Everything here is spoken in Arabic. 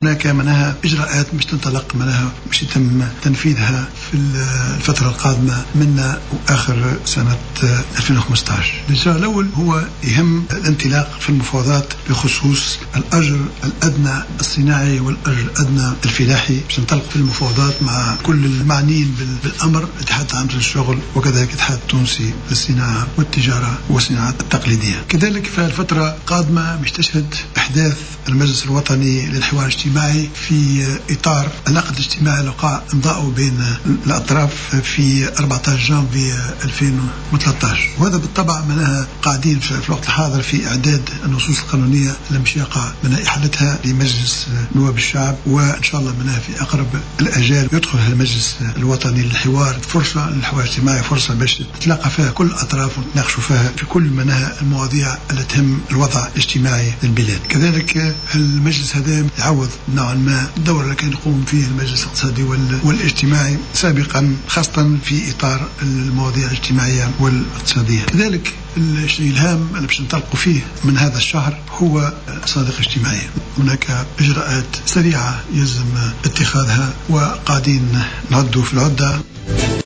هناك منها إجراءات مش تنطلق، منها مش يتم تنفيذها في الفترة القادمة من وآخر سنة 2015. الإجراء الأول هو يهم الانطلاق في المفاوضات بخصوص الأجر الأدنى الصناعي والأجر الأدنى الفلاحي. باش ننطلق في المفاوضات مع كل المعنيين بالأمر، الاتحاد العام للشغل وكذلك الاتحاد التونسي للصناعة والتجارة والصناعات التقليدية. كذلك في الفترة القادمة باش تشهد أحداث المجلس الوطني للحوار الاجتماعي في إطار العقد الاجتماعي اللي وقع إمضاؤه بين الأطراف في 14 جانفي 2013. وهذا بالطبع معناها قاعدين في الوقت الحاضر في إعداد النصوص القانونية المشيقة من إحالتها لمجلس نواب الشعب، وإن شاء الله منها في أقرب الأجال يدخل المجلس الوطني للحوار، فرصة للحوار الاجتماعي، فرصة باش تتلاقى فيها كل الأطراف ونتناقشوا فيها في كل منها المواضيع التي تهم الوضع الاجتماعي للبلاد. كذلك المجلس هذا يعوض نوعا ما الدور اللي كان يقوم فيه المجلس الاقتصادي والاجتماعي سابقا، خاصة في إطار المواضيع الاجتماعية والاقتصادية. كذلك الشيء الهام اللي باش ننطلقوا فيه من هذا الشهر هو صناديق اجتماعية. هناك إجراءات سريعة يلزم اتخاذها وقاعدين نعدوا في العدة